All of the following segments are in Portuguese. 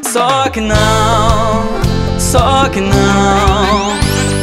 Só que não, só que não.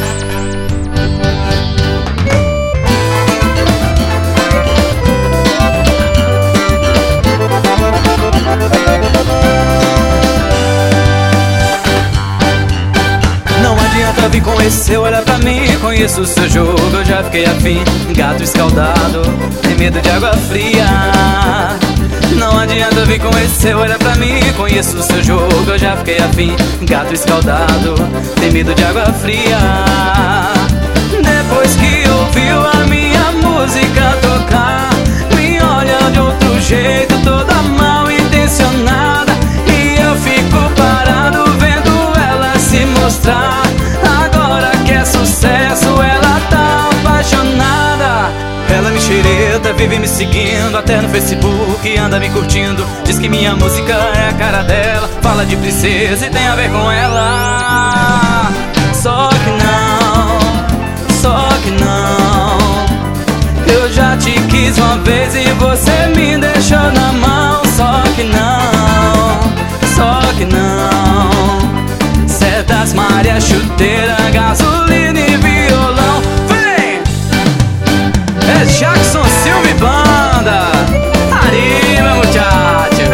Não adianta vir com esse seu olhar pra mim. Conheço o seu jogo, eu já fiquei afim. Gato escaldado, tem medo de água fria. Não adianta vir com esse seu olhar pra mim. Conheço o seu jogo, eu já fiquei afim. Gato escaldado, tem medo de água fria. Depois que ouviu a minha música tocar, me olha de outro jeito, toda mal intencionada. E eu fico parado vendo ela se mostrar. Agora que é sucesso, ela tá apaixonada. Ela me xereta, vive me seguindo até no Facebook, anda me curtindo. Diz que minha música é a cara dela, fala de princesa e tem a ver com ela. Só que não, só que não. Eu já te quis uma vez e você me deixou na mão. Só que não, só que não. Cê das Maria, chuteira, gasolina e violão. Vem! É Jackson Silva e banda. Arriba, muchacho.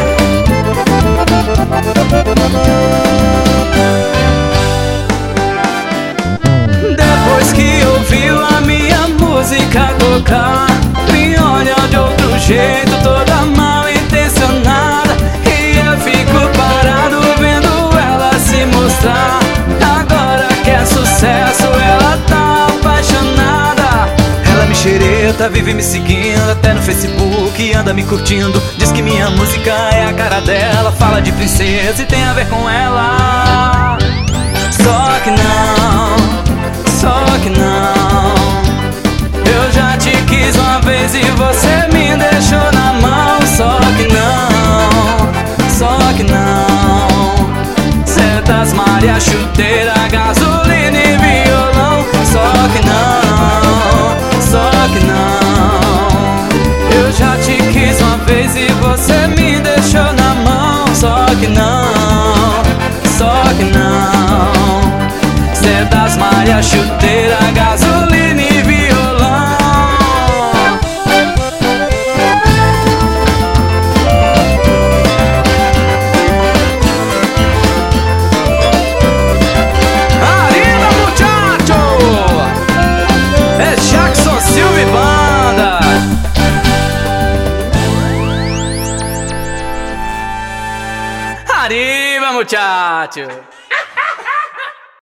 Depois que ouviu a minha música tocar, me olha de outro jeito, toda mal intencionada. E eu fico parado vendo ela se mostrar. Agora que é sucesso, ela tá apaixonada. Ela me xereta, vive me seguindo até no Facebook, anda me curtindo. Diz que minha música é a cara dela, fala de princesa e tem a ver com ela. Só que não, só que não. Eu já te quis uma vez e você me deixou na mão. Só que não, só que não. Cê das Maria, chuteira, gasolina e violão. Só que não, só que não. Eu já te quis uma vez e você me deixou na mão. Só que não, só que não. Cê das Maria, chuteira, gasolina e violão. Arriba, muchacho! É Jackson Silva e banda. Arriba, muchacho!